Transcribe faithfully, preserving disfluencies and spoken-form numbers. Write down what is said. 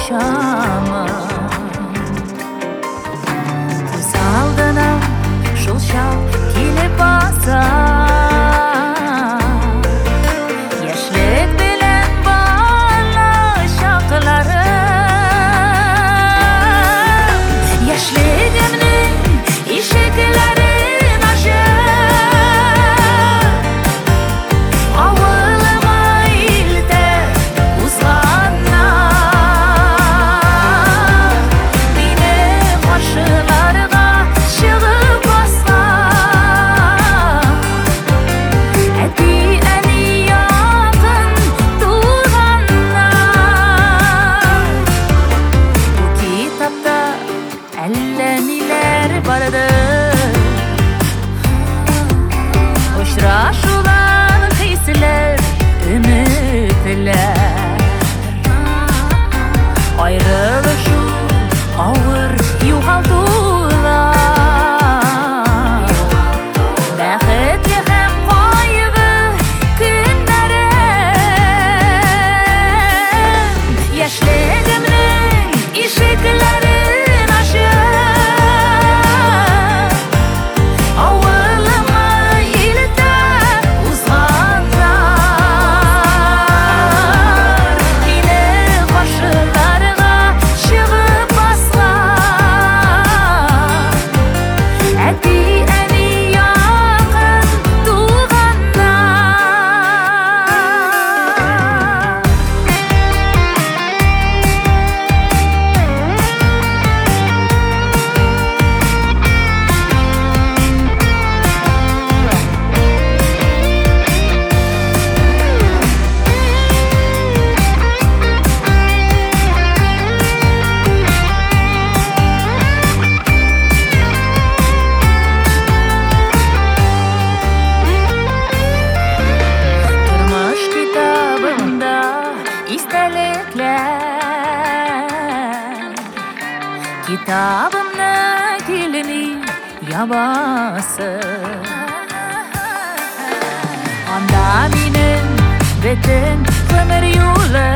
yaşama. Göz aldına şol şal kelip basa, yaşlık bilen bala şaklarım. Yaşlığımның ишекләрен ачып, авылыма илтеп узганнар. Мине каршыларга чыгып баскан, әти, әни якын туганнар. Бу китапта әллә ниләр бардыр, очрашулар, хисләр, өметләр. Аерылышу, авыр югалтулар, бәхетле һәм кайгы көннәрем. Яшьлегемнең ишекләрен ачып, авылыма илтеп узганнар. Мине каршыларга чыгып баскан, әти, әни якын туганнар. Тормыш китабымда истәлекләр, китабымны килми ябасы. Анда минем бөтен гомер юлым,